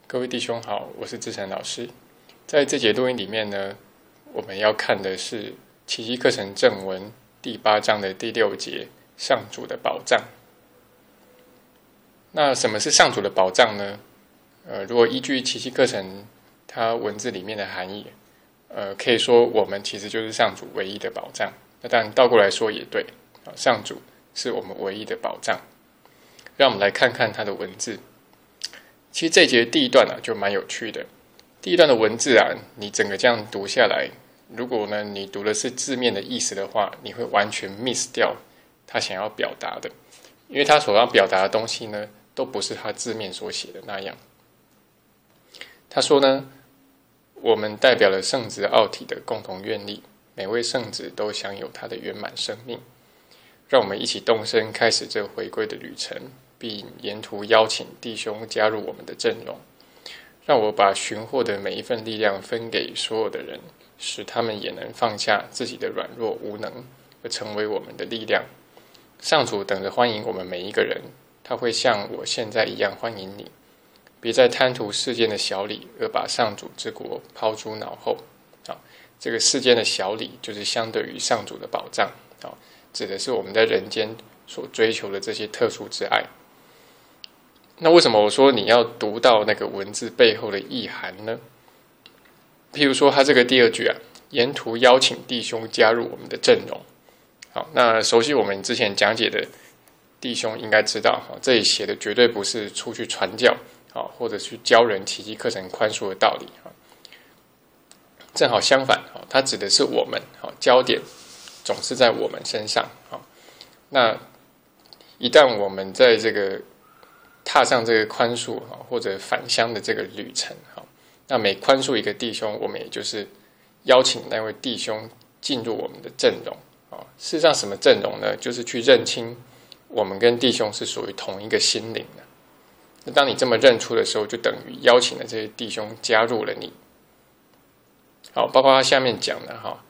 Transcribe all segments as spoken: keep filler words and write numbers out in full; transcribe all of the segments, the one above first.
各位弟兄好，我是志成老师。在这节录音里面呢，我们要看的是奇迹课程正文第八章的第六节，上主的保障。那什么是上主的保障呢？呃，如果依据奇迹课程它文字里面的含义，呃，可以说我们其实就是上主唯一的保障。那当然倒过来说也对，上主是我们唯一的保障。让我们来看看它的文字。其实这一节第一段啊就蛮有趣的。第一段的文字啊，你整个这样读下来，如果呢你读的是字面的意思的话，你会完全 miss 掉他想要表达的，因为他所要表达的东西呢，都不是他字面所写的那样。他说呢，我们代表了圣子奥体的共同愿力，每位圣子都享有他的圆满生命。让我们一起动身，开始这回归的旅程，并沿途邀请弟兄加入我们的阵容。让我把寻获的每一份力量分给所有的人，使他们也能放下自己的软弱无能，而成为我们的力量。上主等着欢迎我们每一个人，他会像我现在一样欢迎你。别再贪图世间的小礼，而把上主之国抛诸脑后。好，这个世间的小礼就是相对于上主的保障，好，指的是我们在人间所追求的这些特殊之爱。那为什么我说你要读到那个文字背后的意涵呢？譬如说他这个第二句啊，沿途邀请弟兄加入我们的阵容。好，那熟悉我们之前讲解的弟兄应该知道，这里写的绝对不是出去传教，或者去教人奇迹课程宽恕的道理。正好相反，它指的是我们，焦点总是在我们身上。那一旦我们在这个踏上这个宽恕或者返乡的这个旅程，那每宽恕一个弟兄，我们也就是邀请那位弟兄进入我们的阵容。事实上什么阵容呢？就是去认清我们跟弟兄是属于同一个心灵的。那当你这么认出的时候，就等于邀请了这些弟兄加入了你。好，包括他下面讲的哈，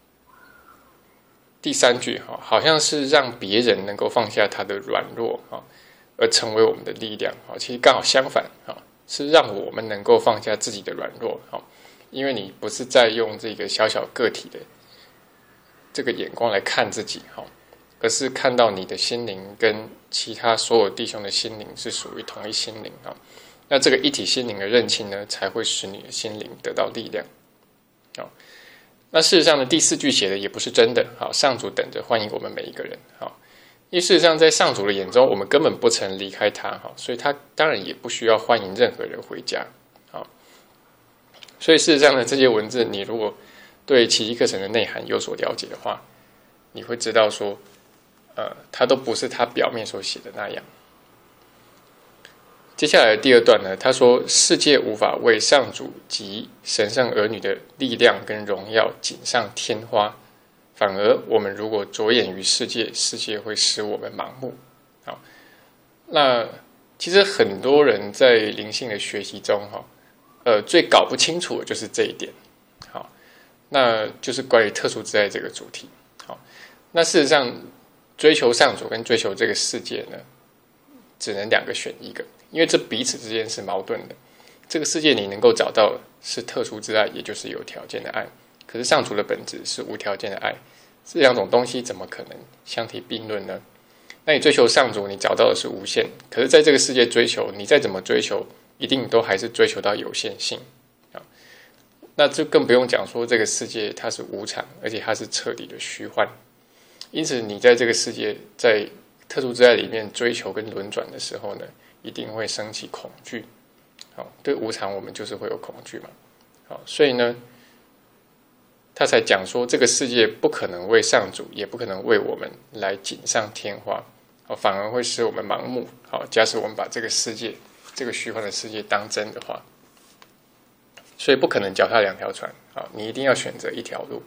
第三句哈，好像是让别人能够放下他的软弱哈，而成为我们的力量。好，其实刚好相反哈，是让我们能够放下自己的软弱。好，因为你不是在用这个小小个体的这个眼光来看自己哈，而是看到你的心灵跟其他所有弟兄的心灵是属于同一心灵啊。那这个一体心灵的认清呢，才会使你的心灵得到力量。好，那事实上呢，第四句写的也不是真的。好，上主等着欢迎我们每一个人。好，因为事实上在上主的眼中，我们根本不曾离开他，好，所以他当然也不需要欢迎任何人回家。好，所以事实上呢，这些文字你如果对奇迹课程的内涵有所了解的话，你会知道说，呃，它都不是他表面所写的那样。接下来的第二段呢，他说世界无法为上主及神圣儿女的力量跟荣耀锦上添花，反而我们如果着眼于世界，世界会使我们盲目。好，那其实很多人在灵性的学习中，哈，呃，最搞不清楚的就是这一点。好，那就是关于特殊之爱这个主题。好，那事实上追求上主跟追求这个世界呢，只能两个选一个，因为这彼此之间是矛盾的。这个世界你能够找到是特殊之爱，也就是有条件的爱，可是上主的本质是无条件的爱，这两种东西怎么可能相提并论呢？那你追求上主，你找到的是无限，可是在这个世界追求，你再怎么追求，一定都还是追求到有限性。那就更不用讲说这个世界它是无常，而且它是彻底的虚幻。因此你在这个世界在特殊之爱里面追求跟轮转的时候呢，一定会升起恐惧。好，对无常我们就是会有恐惧嘛。好，所以呢他才讲说这个世界不可能为上主，也不可能为我们来锦上添花，好，反而会使我们盲目。好，假使我们把这个世界这个虚幻的世界当真的话，所以不可能脚踏两条船。好，你一定要选择一条路。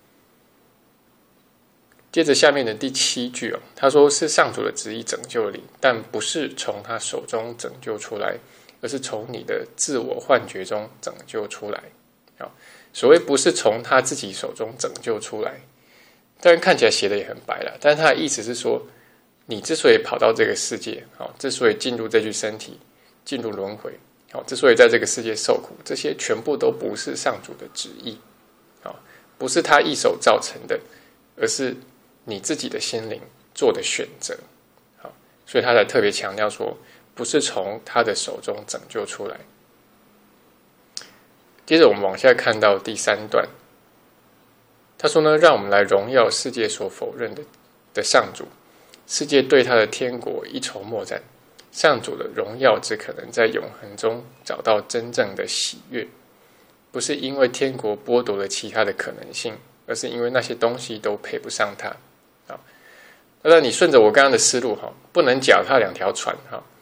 接着下面的第七句哦，他说是上主的旨意拯救你，但不是从他手中拯救出来，而是从你的自我幻觉中拯救出来。好，所谓不是从他自己手中拯救出来，当然看起来写的也很白了，但是他的意思是说，你之所以跑到这个世界，好，之所以进入这具身体，进入轮回， 好，之所以在这个世界受苦，这些全部都不是上主的旨意，好，不是他一手造成的，而是你自己的心灵做的选择。好，所以他才特别强调说，不是从他的手中拯救出来。接着我们往下看到第三段，他说呢，让我们来荣耀世界所否认的的上主，世界对他的天国一筹莫展。上主的荣耀只可能在永恒中找到真正的喜悦，不是因为天国剥夺了其他的可能性，而是因为那些东西都配不上它。好，那你顺着我刚刚的思路，不能脚踏两条船。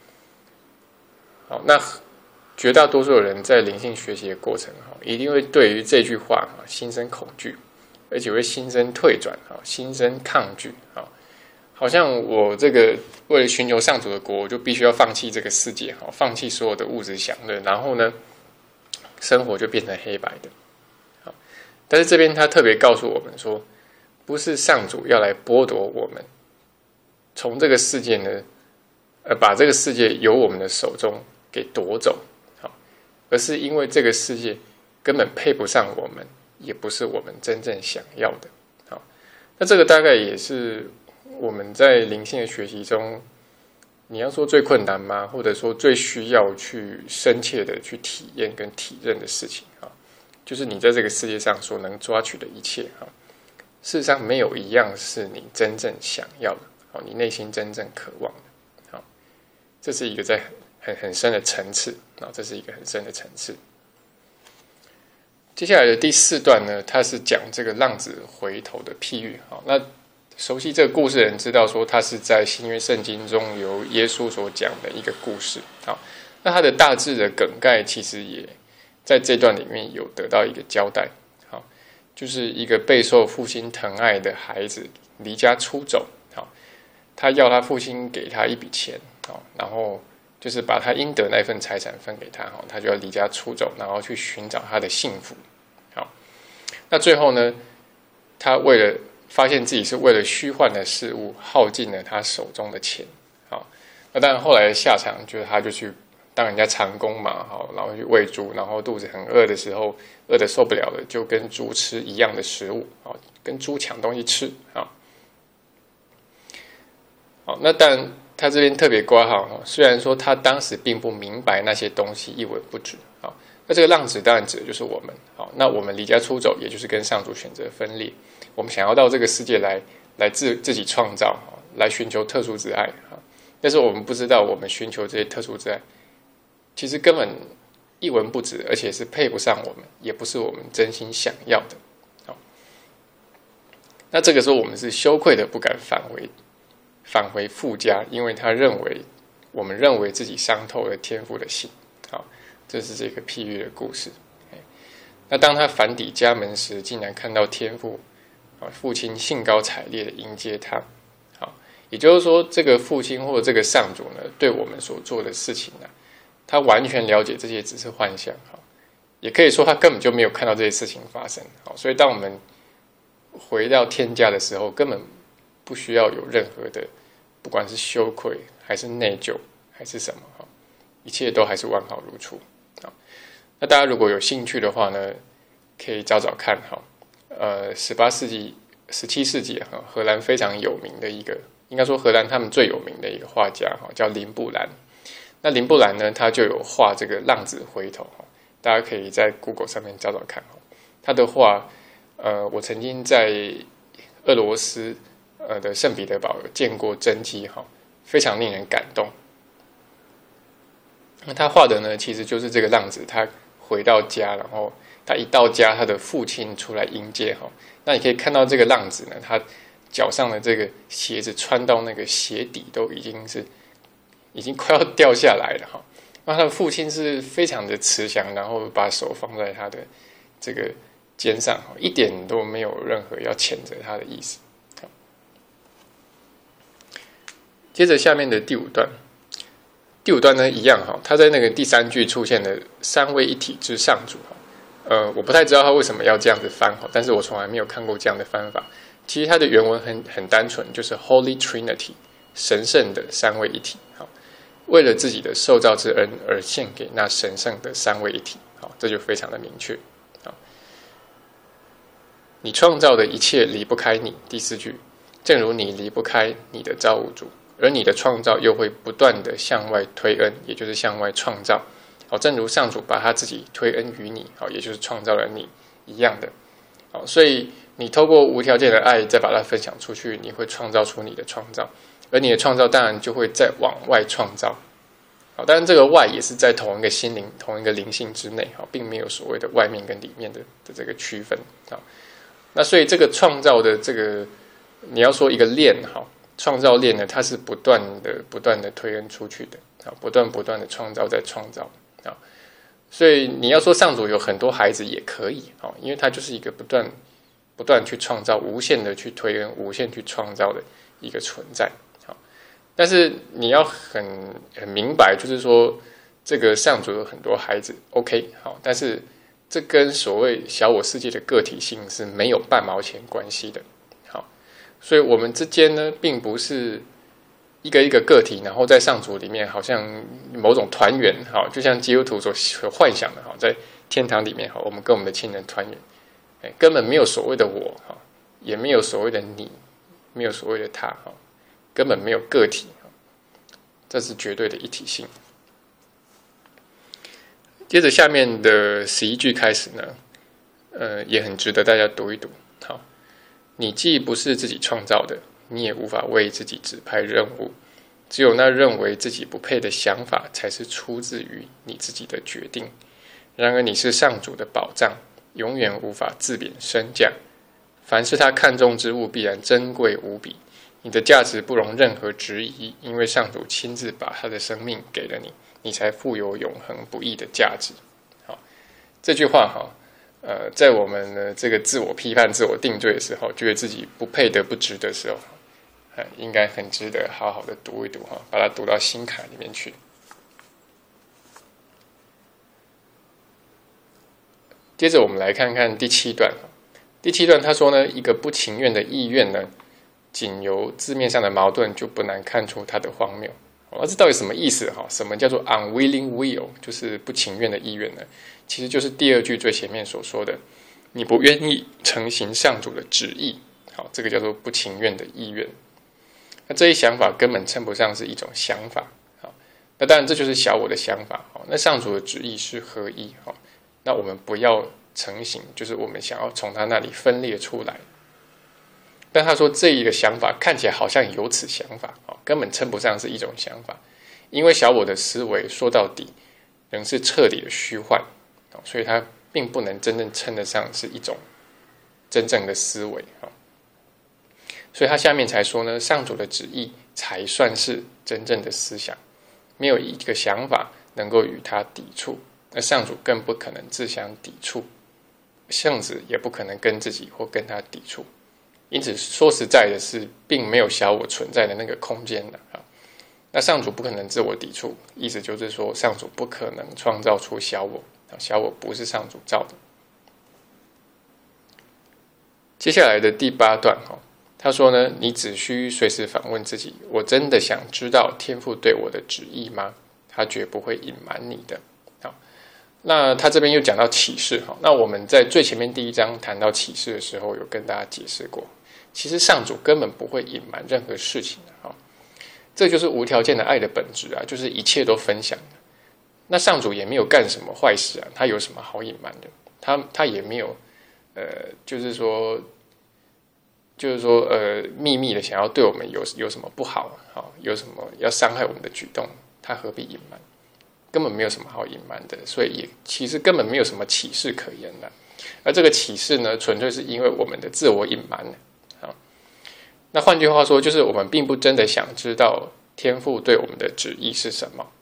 好，那绝大多数的人在灵性学习的过程，一定会对于这句话心生恐惧，而且会心生退转，心生抗拒。好像我这个为了寻求上主的国，我就必须要放弃这个世界，放弃所有的物质享乐，然后呢，生活就变成黑白的。好，但是这边他特别告诉我们说，不是上主要来剥夺我们，从这个世界呢，呃，把这个世界由我们的手中给夺走，好，而是因为这个世界根本配不上我们，也不是我们真正想要的。好，那这个大概也是我们在灵性的学习中，你要说最困难吗？或者说最需要去深切的去体验跟体认的事情啊，就是你在这个世界上所能抓取的一切啊，事实上没有一样是你真正想要的，好，你内心真正渴望的。好，这是一个在很很深的层次啊，这是一个很深的层次。接下来的第四段呢，它是讲这个浪子回头的譬喻。好，那熟悉这个故事的人知道说，它是在新约圣经中由耶稣所讲的一个故事。好，那它的大致的梗概其实也在这段里面有得到一个交代。好，就是一个备受父亲疼爱的孩子离家出走。好，他要他父亲给他一笔钱，好，然后就是把他应得那份财产分给他，好，他就要离家出走，然后去寻找他的幸福。好，那最后呢，他为了发现自己是为了虚幻的事物耗尽了他手中的钱。好，那当然后来的下场就是他就去当人家长工嘛，好，然后去喂猪，然后肚子很饿的时候，饿得受不了了，就跟猪吃一样的食物，好，跟猪抢东西吃。好，好，那当然他这边特别括号，虽然说他当时并不明白那些东西一文不值。好，那这个浪子当然指的就是我们。好，那我们离家出走，也就是跟上主选择分裂。我们想要到这个世界来，来自自己创造，来寻求特殊之爱，但是我们不知道，我们寻求这些特殊之爱，其实根本一文不值，而且是配不上我们，也不是我们真心想要的。好，那这个时候我们是羞愧的，不敢返回，返回父家，因为他认为，我们认为自己伤透了天父的心。好，这是这个譬喻的故事。那当他返抵家门时，竟然看到天父。父亲兴高采烈的迎接他。好，也就是说，这个父亲或者这个上主呢，对我们所做的事情呢，他完全了解这些只是幻象。好，也可以说他根本就没有看到这些事情发生。好，所以当我们回到天家的时候，根本不需要有任何的，不管是羞愧还是内疚还是什么，一切都还是完好如初。好，那大家如果有兴趣的话呢，可以找找看。好，呃，十八世纪、十七世纪哈，荷兰非常有名的一个，应该说荷兰他们最有名的一个画家哈，叫林布兰。那林布兰呢，他就有画这个浪子回头哈，大家可以在 Google 上面找找看哈。他的画，呃，我曾经在俄罗斯呃的圣彼得堡有见过真迹哈，非常令人感动。那他画的呢，其实就是这个浪子他回到家，然后他一到家，他的父亲出来迎接哈。那你可以看到这个浪子呢，他脚上的这个鞋子穿到那个鞋底都已经是已经快要掉下来了哈。那他的父亲是非常的慈祥，然后把手放在他的这个肩上，一点都没有任何要谴责他的意思。接着下面的第五段，第五段呢一样哈，他在那个第三句出现的三位一体之上主哈。呃，我不太知道他为什么要这样子翻，但是我从来没有看过这样的翻法。其实它的原文很很单纯，就是 Holy Trinity， 神圣的三位一体。好， 为了自己的受造之恩而献给那神圣的三位一体。好，这就非常的明确。好，你创造的一切离不开你。第四句，正如你离不开你的造物主，而你的创造又会不断的向外推恩，也就是向外创造。好，正如上主把他自己推恩于你，好，也就是创造了你一样的。好，所以你透过无条件的爱再把它分享出去，你会创造出你的创造，而你的创造当然就会再往外创造。好，当然这个外也是在同一个心灵、同一个灵性之内，好，并没有所谓的外面跟里面的的这个区分。好，那所以这个创造的这个，你要说一个链，好，创造链呢，它是不断的、不断的推恩出去的，好，不断不断的创造再创造。好，所以你要说上主有很多孩子也可以，好，因为它就是一个不断、不断去创造、无限的去推恩、无限去创造的一个存在。但是你要很很明白，就是说这个上主有很多孩子 ，OK， 好，但是这跟所谓小我世界的个体性是没有半毛钱关系的。好，所以我们之间呢，并不是一个一个个体，然后在上主里面好像某种团圆，好，就像基督徒所所幻想的，好，在天堂里面，好，我们跟我们的亲人团圆，哎，根本没有所谓的我，哈，也没有所谓的你，没有所谓的他，哈。根本没有个体，这是绝对的一体性。接着下面的十一句开始呢，呃，也很值得大家读一读。好，你既不是自己创造的，你也无法为自己指派任务，只有那认为自己不配的想法，才是出自于你自己的决定。然而你是上主的宝藏，永远无法自贬身价。凡是他看重之物，必然珍贵无比。你的价值不容任何质疑，因为上主亲自把他的生命给了你，你才富有永恒不易的价值。好，这句话哈，呃，在我们的这个自我批判、自我定罪的时候，觉得自己不配得、不值的时候，呃，应该很值得好好的读一读哈，把它读到心坎里面去。接着我们来看看第七段。第七段他说呢，一个不情愿的意愿呢，仅由字面上的矛盾就不难看出它的荒谬。哦，这到底什么意思？哈，什么叫做 unwilling will？ 就是不情愿的意愿呢？其实就是第二句最前面所说的，你不愿意承行上主的旨意。好，这个叫做不情愿的意愿。那这一想法根本称不上是一种想法。好，那当然这就是小我的想法。好，那上主的旨意是合一。好，那我们不要成行，就是我们想要从他那里分裂出来。但他说这一个想法看起来好像有此想法，根本称不上是一种想法，因为小我的思维说到底仍是彻底的虚幻，所以它并不能真正称得上是一种真正的思维。所以他下面才说呢，上主的旨意才算是真正的思想，没有一个想法能够与他抵触，那上主更不可能自相抵触，圣子也不可能跟自己或跟他抵触。因此说实在的是，并没有小我存在的那个空间的。那上主不可能自我抵触，意思就是说上主不可能创造出小我，小我不是上主造的。接下来的第八段，他说呢，你只需随时反问自己，我真的想知道天父对我的旨意吗？他绝不会隐瞒你的。好，那他这边又讲到启示，那我们在最前面第一章谈到启示的时候，有跟大家解释过，其实上主根本不会隐瞒任何事情的。这就是无条件的爱的本质啊，就是一切都分享的。那上主也没有干什么坏事啊，他有什么好隐瞒的？他他也没有，呃，就是说，就是说，呃，秘密的想要对我们有有什么不好，好，有什么要伤害我们的举动，他何必隐瞒？根本没有什么好隐瞒的，所以也其实根本没有什么启示可言的。而这个启示呢，纯粹是因为我们的自我隐瞒。那换句话说，就是我们并不真的想知道天父对我们的旨意是什么。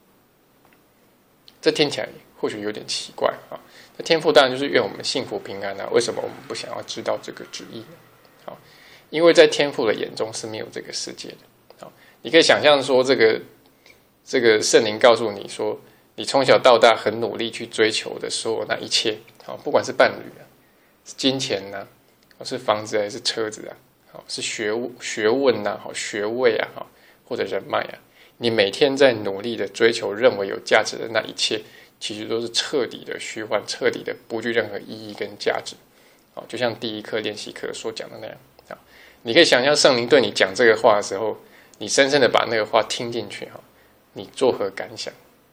这听起来或许有点奇怪啊。那天父当然就是愿我们幸福平安啊，为什么我们不想要知道这个旨意呢？好，因为在天父的眼中是没有这个世界的。好，你可以想象说，这个这个圣灵告诉你说，你从小到大很努力去追求的所有那一切，好，不管是伴侣啊，是金钱啊，是房子还是车子啊。是学学问啊，学位啊，或者人脉啊， 你每天在努力的追求认为有价值的那一切，其实都是彻底的虚幻，彻底的不具任何意义跟价值。好，就像第一课练习课所讲的那样。好，你可以想象圣灵对你讲这个话的时候，你深深的把那个话听进去，你作何感想？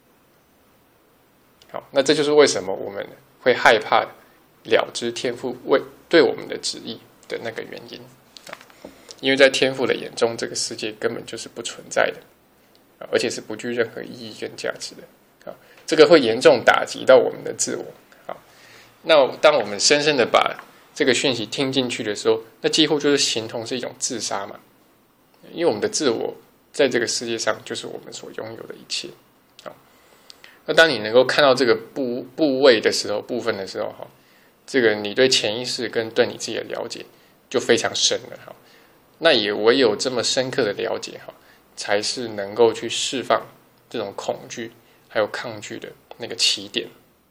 好，那这就是为什么我们会害怕了知天父为对我们的旨意的那个原因。因为在天父的眼中，这个世界根本就是不存在的，而且是不具任何意义跟价值的。这个会严重打击到我们的自我。好，那当我们深深的把这个讯息听进去的时候，那几乎就是形同是一种自杀嘛。因为我们的自我在这个世界上就是我们所拥有的一切。好，那当你能够看到这个部部位的时候，部分的时候，这个你对潜意识跟对你自己的了解就非常深了。那也唯有这么深刻的了解，才是能够去释放这种恐惧还有抗拒的那个起点。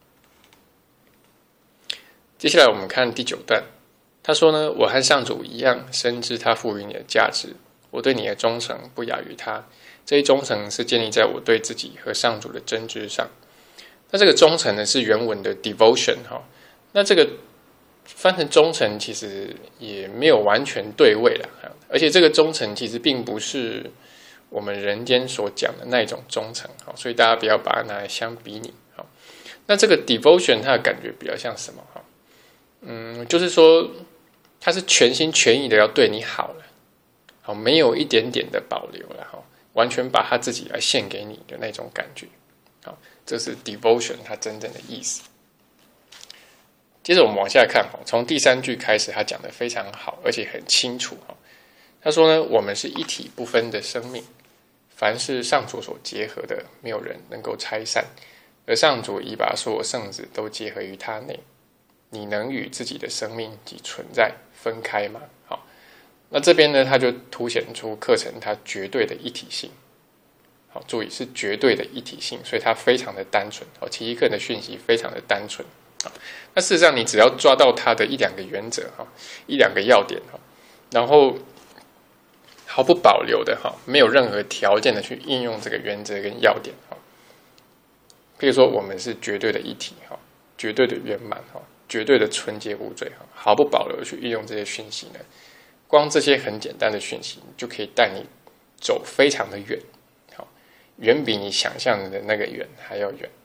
接下来我们看第九段，他说呢，我和上主一样深知他赋予你的价值，我对你的忠诚不亚于他，这一忠诚是建立在我对自己和上主的真知上。那这个忠诚呢是原文的 devotion， 那这个翻成忠诚其实也没有完全对位了，而且这个忠诚其实并不是我们人间所讲的那一种忠诚，所以大家不要把它拿来相比拟。那这个 devotion 它的感觉比较像什么？嗯，就是说它是全心全意的要对你好了，好，没有一点点的保留了，完全把他自己来献给你的那种感觉。好，这是 devotion 它真正的意思。接着我们往下看，从第三句开始，他讲得非常好，而且很清楚。他说呢，我们是一体不分的生命，凡是上主所结合的，没有人能够拆散。而上主已把所有圣子都结合于他内，你能与自己的生命及存在分开吗？好，那这边呢，他就凸显出课程它绝对的一体性。好，注意是绝对的一体性，所以它非常的单纯。好，奇异课的讯息非常的单纯。那事实上，你只要抓到它的一两个原则，一两个要点，然后毫不保留的，没有任何条件的去应用这个原则跟要点。譬如说，我们是绝对的一体，绝对的圆满，绝对的纯洁无罪，毫不保留的去运用这些讯息呢，光这些很简单的讯息，就可以带你走非常的远，远比你想象的那个远还要远。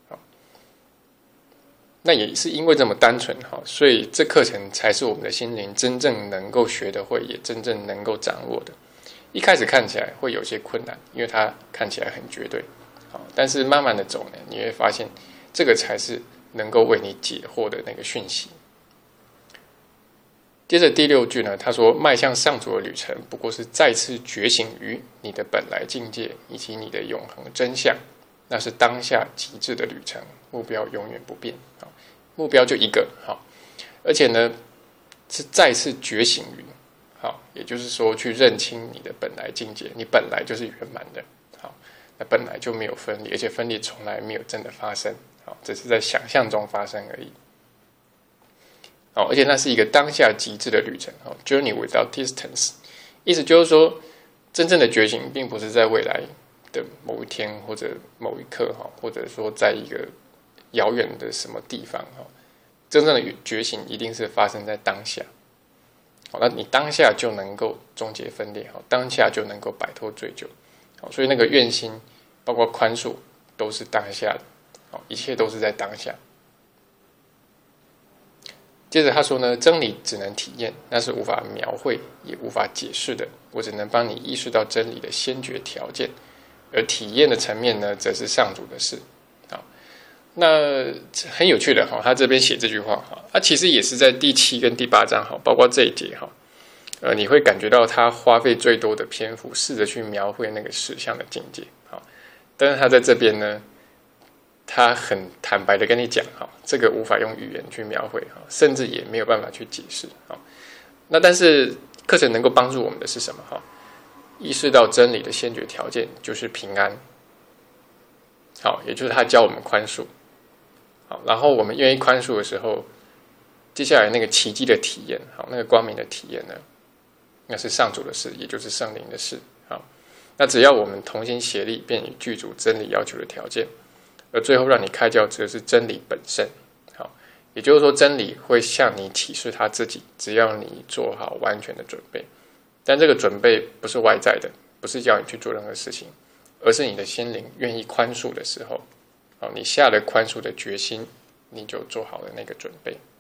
那也是因为这么单纯，所以这课程才是我们的心灵真正能够学得会，也真正能够掌握的。一开始看起来会有些困难，因为它看起来很绝对，但是慢慢的走呢，你会发现这个才是能够为你解惑的那个讯息。接着第六句呢，他说迈向上主的旅程不过是再次觉醒于你的本来境界以及你的永恒真相，那是当下极致的旅程，目标永远不变。目标就一个，而且呢是再次觉醒于，也就是说去认清你的本来境界，你本来就是圆满的，那本来就没有分离，而且分离从来没有真的发生，只是在想象中发生而已。而且那是一个当下极致的旅程 ，Journey without distance， 意思就是说，真正的觉醒并不是在未来的某一天或者某一刻，或者说在一个遥远的什么地方，真正的觉醒一定是发生在当下。那你当下就能够终结分裂，当下就能够摆脱追究，所以那个愿心包括宽恕都是当下的，一切都是在当下。接着他说呢，真理只能体验，那是无法描绘也无法解释的，我只能帮你意识到真理的先决条件，而体验的层面呢，则是上主的事。那很有趣的，他这边写这句话，他其实也是在第七跟第八章，包括这一节，呃，你会感觉到他花费最多的篇幅试着去描绘那个实相的境界，但是他在这边呢，他很坦白的跟你讲，这个无法用语言去描绘，甚至也没有办法去解释。那但是课程能够帮助我们的是什么？意识到真理的先决条件就是平安，好，也就是他教我们宽恕。好，然后我们愿意宽恕的时候，接下来那个奇迹的体验，好，那个光明的体验呢，那是上主的事，也就是圣灵的事。好， 那只要我们同心协力，便已具足真理要求的条件。而最后让你开窍，则是真理本身。好，也就是说，真理会向你启示他自己，只要你做好完全的准备。但这个准备不是外在的，不是叫你去做任何事情，而是你的心灵愿意宽恕的时候，好，你下了宽恕的决心，你就做好了那个准备。